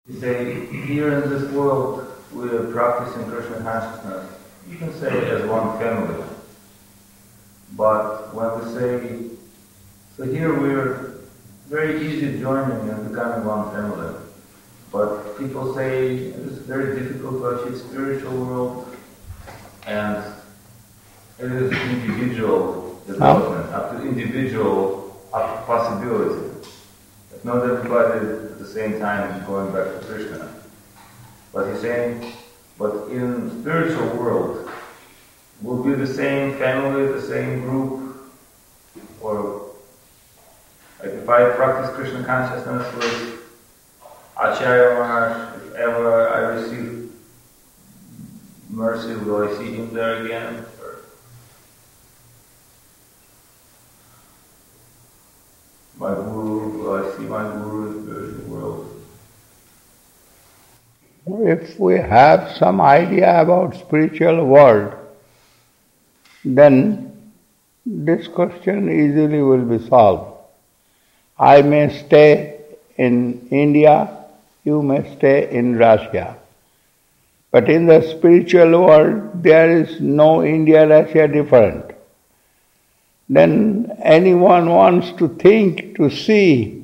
You say, here in this world we are practicing Krishna consciousness. You can say as one family. But when we say, so here we're very easy joining and becoming one family. But people say it is very difficult to achieve spiritual world, and it is individual development, up to individual possibility. But not everybody at the same time is going back to Krishna. But he's saying, but in spiritual world, will be the same family, the same group, or like if I practice Krishna consciousness with Acharya Maharaj, if ever I receive mercy, will I see him there again? Or my guru, will I see my guru in the spiritual world? If we have some idea about spiritual world, then this question easily will be solved. I may stay in India, you may stay in Russia. But in the spiritual world, there is no India-Russia different. Then anyone wants to think, to see,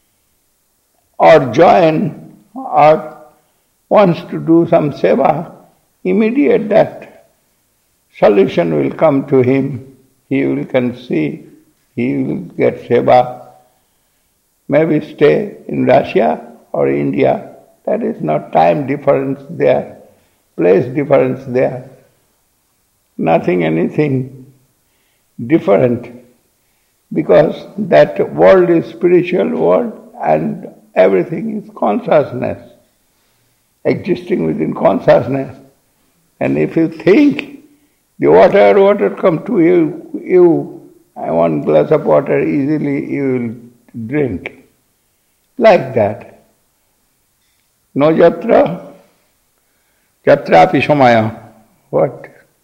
or join, or wants to do some seva, immediate that solution will come to him. He will conceive, he will get seva. Maybe stay in Russia or India. There is no time difference there, place difference there. Nothing, anything different. Because that world is spiritual world and everything is consciousness, existing within consciousness. And if you think the water come to you, I want glass of water, easily you will drink. Like that. No jatra, jatrapi samaya. What?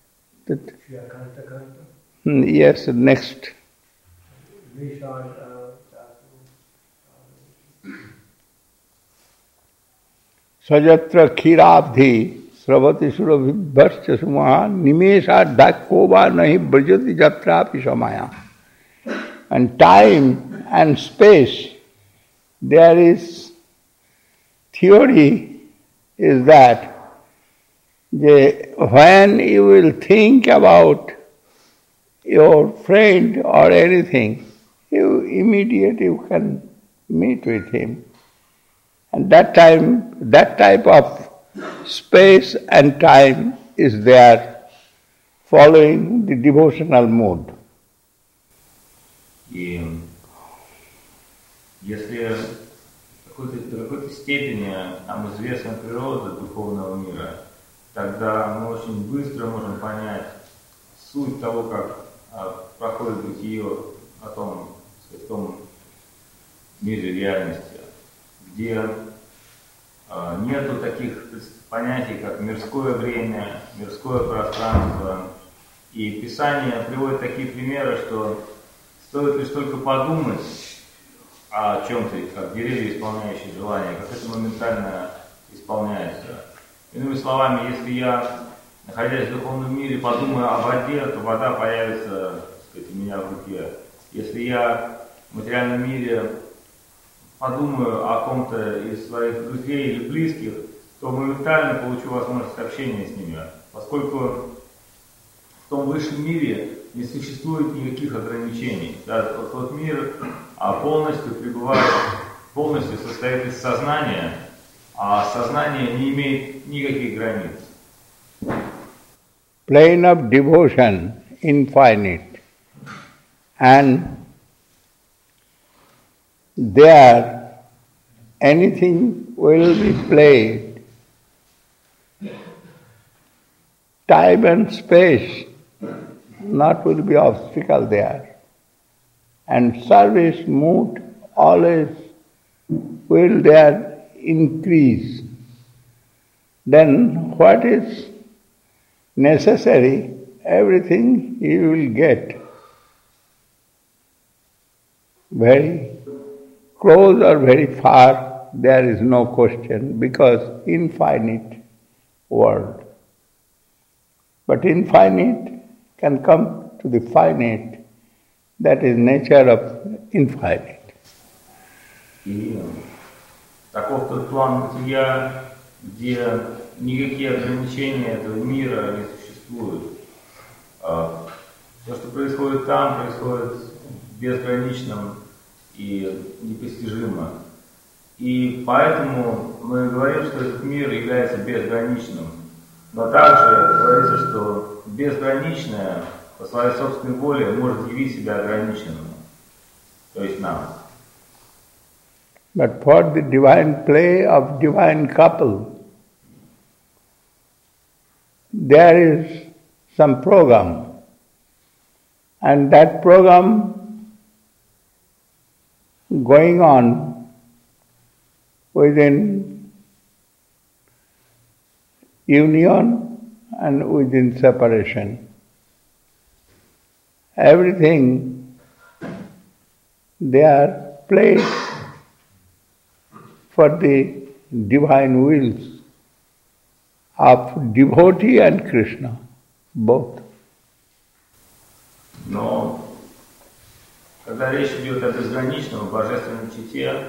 Yes, next. Sajatra khirabdhi sravati surabhibhascha sumaha nimesha dakova nahi brajati jatrapi samaya. And time and space, there is theory is that when you will think about your friend or anything, you immediately can meet with him. And that time, that type of space and time is there following the devotional mood. И если до какой-то степени нам известна природа духовного мира, тогда мы очень быстро можем понять суть того, как проходит бытие о том, в том мире реальности, где нету таких понятий, как мирское время, мирское пространство. И Писание приводит такие примеры, что стоит лишь только подумать о чем-то, как деревья, исполняющие желания, как это моментально исполняется. Иными словами, если я, находясь в духовном мире, подумаю о воде, то вода появится, так сказать, у меня в руке. Если я в материальном мире подумаю о ком-то из своих друзей или близких, то моментально получу возможность общения с ними, поскольку в том высшем мире не существует никаких ограничений. Да, тот мир полностью пребывает, полностью состоит из сознания, а сознание не имеет никаких границ. Plane of devotion infinite, and there anything will be played. Time and space not will be obstacle there. And service mood always will there increase. Then what is necessary, everything he will get. Very close or very far, there is no question, because infinite world. But infinite can come to the finite. That is nature of infinite. И таков тот план бытия, где никакие ограничения этого мира не существуют. Все, что происходит там, происходит безграничным и непостижимо. И поэтому мы говорим, что этот мир является безграничным. Но также говорится, что безграничное по своей собственной воле может явить себя ограниченным, то есть нам. But for the divine play of divine couple, there is some program, and that program going on within union and within separation. Everything they are played for the divine wills of devotee and Krishna, both. Но когда речь идет о безграничном, божественном чите,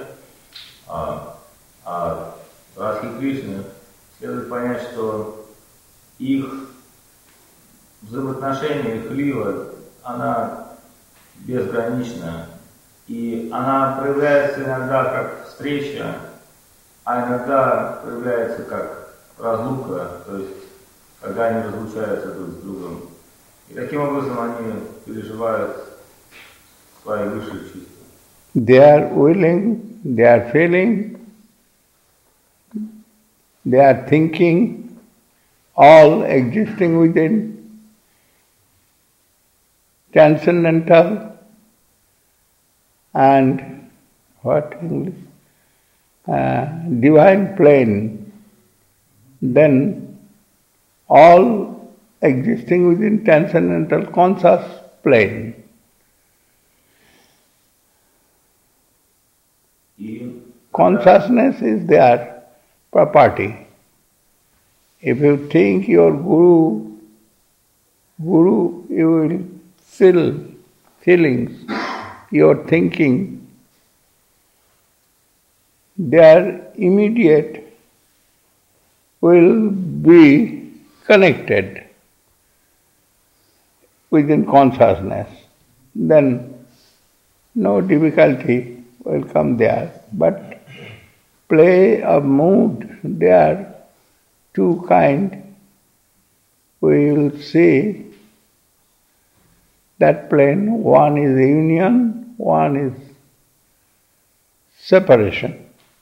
о Радхе Кришне, следует понять, что их взаимоотношения, их лила, она безгранична. И она проявляется иногда как встреча, а иногда проявляется как разлука, то есть когда они разлучаются друг с другом. И таким образом они переживают свои высшие чувства. They are willing, they are feeling, they are thinking, all existing within transcendental and what English? Divine plane, then all existing within transcendental conscious plane. Consciousness is their property. If you think your guru, you will feel feelings, your thinking, their immediate will be connected within consciousness. Then no difficulty will come there. But play of mood, they are two kind. We will see that plane, one is union, one is separation.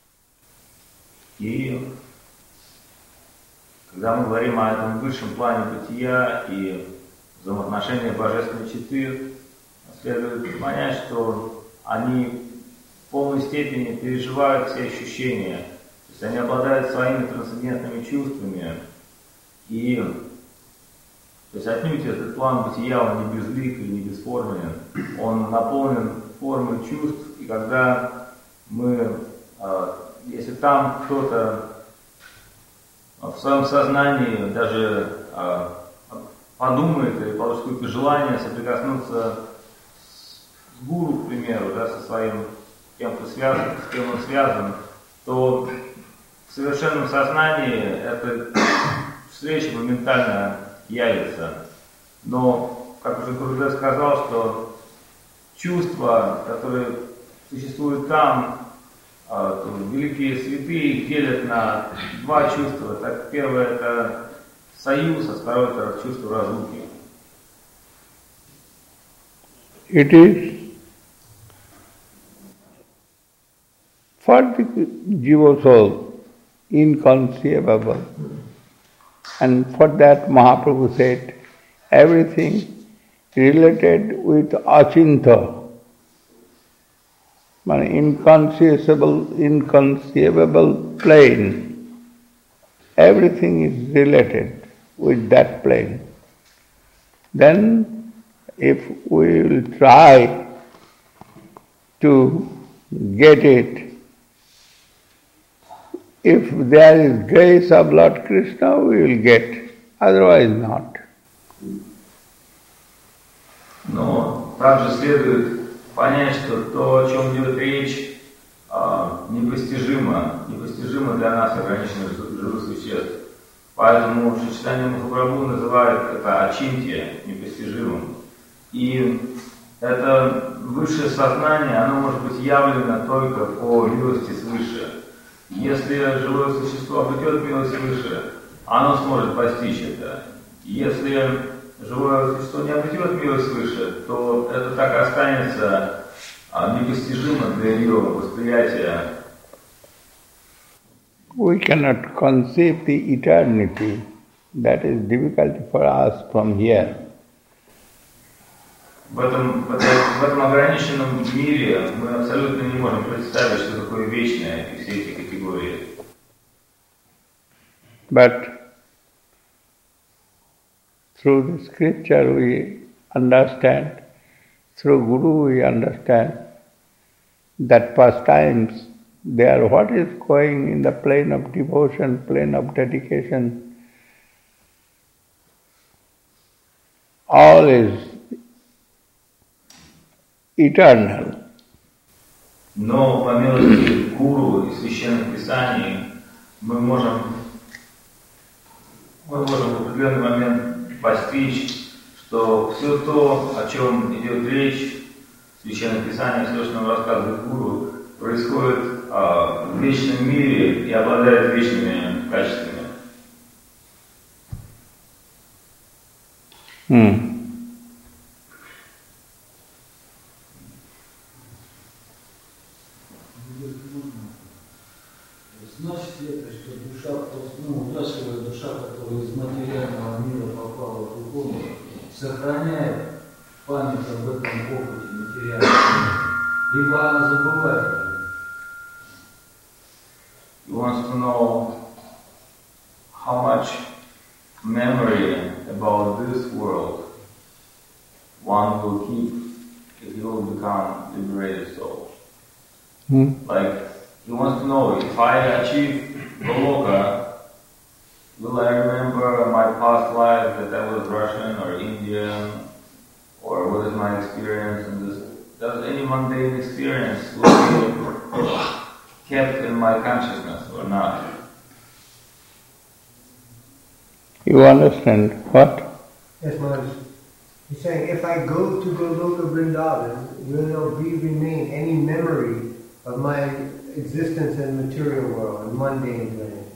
И когда мы говорим о этом высшем плане бытия и взаимоотношения божественной четы, следует понять, что они в полной степени переживают все ощущения, то есть они обладают своими трансцендентными чувствами, и то есть отнюдь этот план бытия, он не безлик или не бесформенен, он наполнен формой чувств, и когда мы, если там кто-то в своем сознании даже подумает или получит какое-то желание соприкоснуться с гуру, к примеру, да, со своим тем, кто связан, с кем он связан, то в совершенном сознании эта встреча моментально явится. Но, как уже Гурудев сказал, что чувства, которые существуют там, великие святые их делят на два чувства. Так, первое это союз, а второе это чувство разлуки. It is for the jiva soul inconceivable, and for that Mahaprabhu said everything related with achinta, inconceivable plane. Everything is related with that plane. Then if we will try to get it If there is grace of Lord Krishna, we will get, otherwise not. Но также следует понять, что то, о чем идет речь, непостижимо для нас, ограниченных живых существ. Поэтому Шри Чайтанья Махапрабху называет это ачинтья, непостижимым. И это высшее сознание, оно может быть явлено только по милости свыше. Если живое существо обретет милость свыше, оно сможет постичь это. Если живое существо не обретет милость свыше, то это так и останется непостижимо для ее восприятия. We cannot conceive the eternity. That is difficult for us from here. В этом ограниченном мире мы абсолютно не можем представить, что такое вечное и все эти категории. But through the scripture we understand, through Guru we understand that pastimes they are what is going in the plane of devotion, plane of dedication. All is eternal. Но по милости Гуру и Священных Писаний мы можем в определенный момент постичь, что все то, о чем идет речь в Священных Писаниях, все, что нам рассказывает Гуру, происходит в вечном мире и обладает вечными качествами. Значит ли это, что душа, удачливая душа, которая из материального мира попала в духовный, сохраняет память об этом опыте материального, либо она забывает? He wants to know how much memory about this world one will keep if he will become liberated soul. Like, he wants to know, if I achieve Goloka, will I remember my past life that I was Russian or Indian, or what is my experience in this? Does any mundane experience will be kept in my consciousness or not? You understand what? Yes, Maharaj. He's saying, if I go to Goloka Vrindavan, will there remain any memory of my existence in the material world, in mundane plane?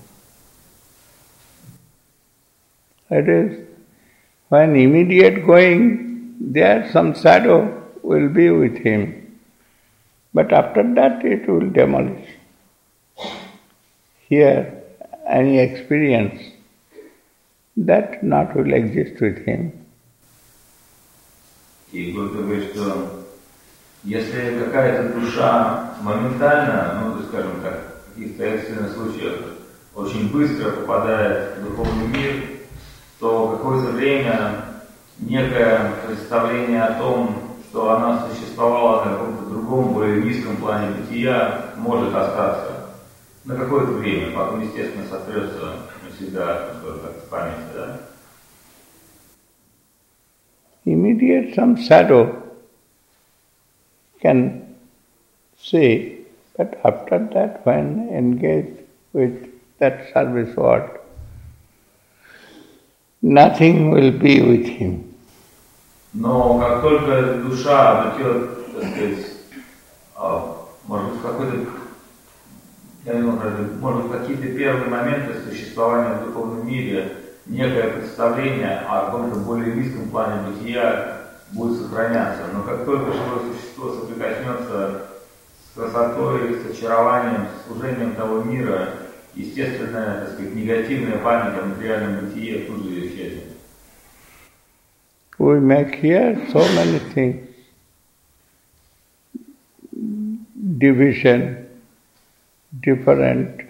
It is, when immediate going, there some shadow will be with him. But after that it will demolish. Here, any experience, that not will exist with him. И Гуру говорит, что если какая-то душа моментально, скажем так, в каких-то экстренных случаях очень быстро попадает в духовный мир, то какое-то время некое представление о том, что она существовала на каком-то другом, более низком плане бытия, может остаться на какое-то время, потом, естественно, сотрется навсегда, как в памяти, да? Immediate some shadow can see, but after that when engaged with that service world, nothing will be with him. Но как только душа обретет, так сказать, может быть, может быть, какие-то первые моменты существования в духовном мире, некое представление о каком-то более низком плане бытия будет сохраняться. Но как только живое существо соприкоснется с красотой, с очарованием, с служением того мира, естественная, так сказать, негативная память о материальном бытие тут же исчезнет. We make here so many things. Division, different,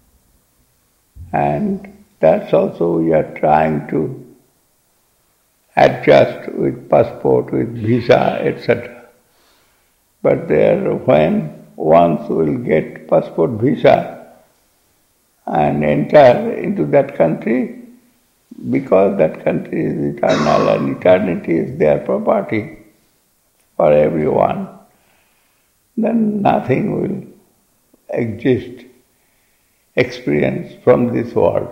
and that's also we are trying to adjust with passport, with visa, etc. But there, when once we will get passport visa, and enter into that country, because that country is eternal and eternity is their property for everyone, then nothing will exist, experience from this world.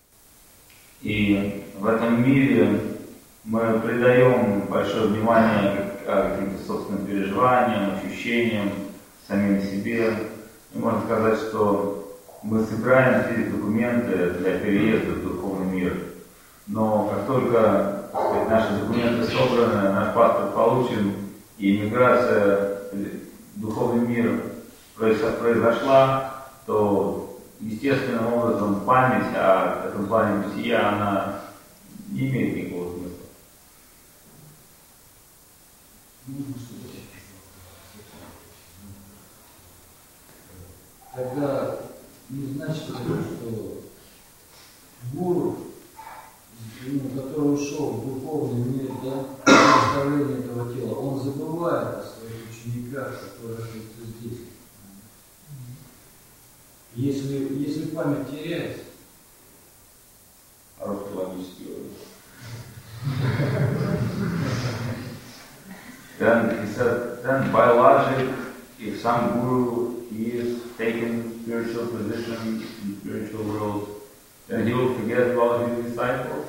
И в этом мире мы придаем большое внимание каким-то собственным переживаниям, ощущениям, самим себе. И можно сказать, что мы собираем все эти документы для переезда в духовный мир. Но как только, так сказать, наши документы собраны, наш паспорт получен, и иммиграция в духовный мир произошла, то естественным образом память о этом плане бытия, она не имеет никакого смысла. Тогда не значит, что гуру, который ушел в духовный мир, да, представление этого тела, он забывает о своих учениках, которые находятся здесь. Если память теряется, Хороший логический вывод. Then he said, then by logic, if some guru is taking spiritual position in spiritual world, then he will forget about his disciples.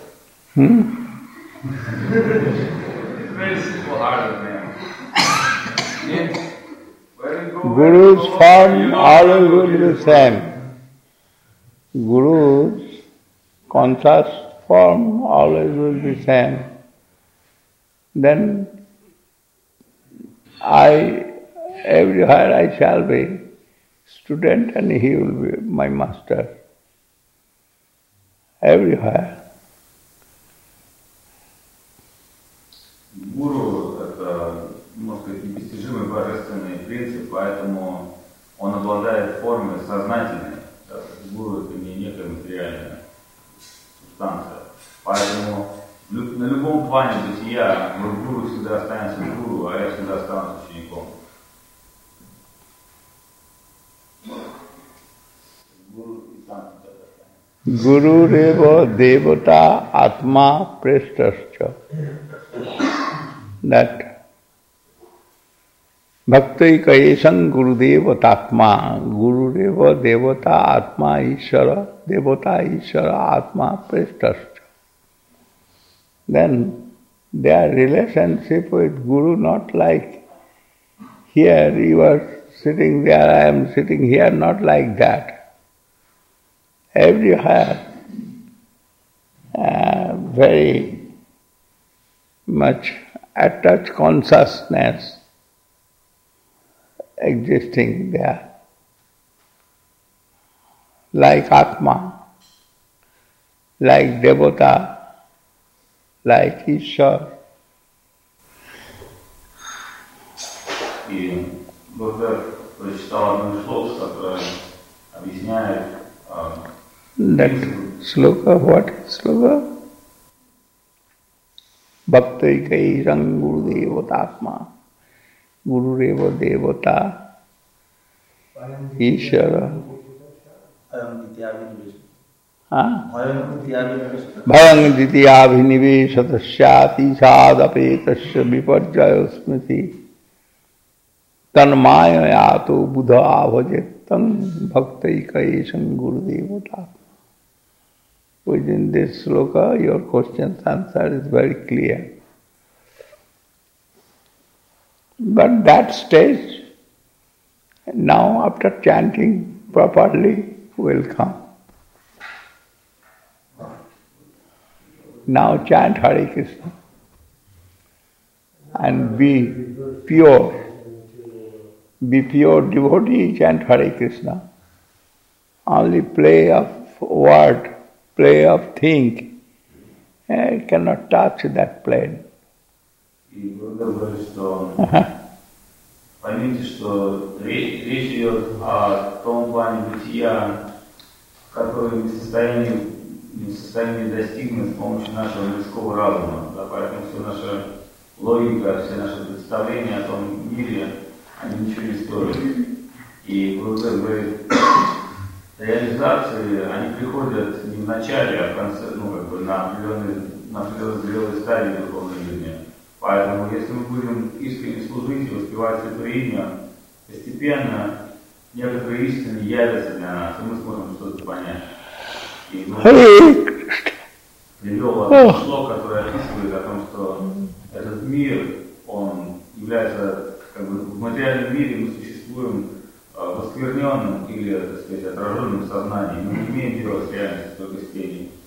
It's very simple hearted man. Yes. Guru's form always will be the same. Guru's conscious form always will be same. Then everywhere I shall be student and he will be my master. Everywhere. Гуру – это, можно сказать, непостижимый божественный принцип, поэтому он обладает формой сознательной. Гуру – это не некая материальная субстанция. Поэтому на любом плане бытия гуру всегда останется гуру, а я всегда останусь учеником. Гуру и сам всегда останется. Guru Reva Devata Atma Preshtascha. That Bhakti Kayeshan Gurudeva Tatma, Gurudeva Devata Atma Ishara, Devata Ishara Atma Preshtascha. Then their relationship with Guru not like here you are sitting there, I am sitting here, not like that. Everywhere very much attached consciousness existing there, like Atma, like Devata, like Ishwar. И Будда прочитал одну из слов, которая объясняет That sloka, what sloka? Bhakti Kairang Guru Devatatma, Guru Reva Devata, Ishara. Bhayang Ditiyabhinivesatasya Sadapekasya Viparjaya Smriti Tanmaya Yato Buddha Bhajetam Bhakti Kairang Guru Devatatma. Within this sloka, your question's answer is very clear. But that stage, now after chanting properly, will come. Now chant Hare Krishna and be pure. Be pure devotee, chant Hare Krishna. Only play of word, play of thing, cannot touch that plane. И Будда говорит, что поймите, что речь идет о том плане бытия, который не в состоянии достигнуть с помощью нашего людского разума. Да, поэтому вся наша логика, все наши представления о том мире, они ничего не стоят. И Будда говорит, реализации, они приходят не в начале, а в конце, ну, как бы на определенной зрелой стадии духовной жизни. Поэтому, если мы будем искренне служить и воспевать Святое Имя, постепенно некоторые истины явятся для нас, и мы сможем что-то понять. И привел одно число, которое описывает о том, что этот мир, он является, как бы, в материальном мире мы существуем в оскверненном или, так сказать, отраженном сознании. Мы не имеем дела с реальностью в той степени.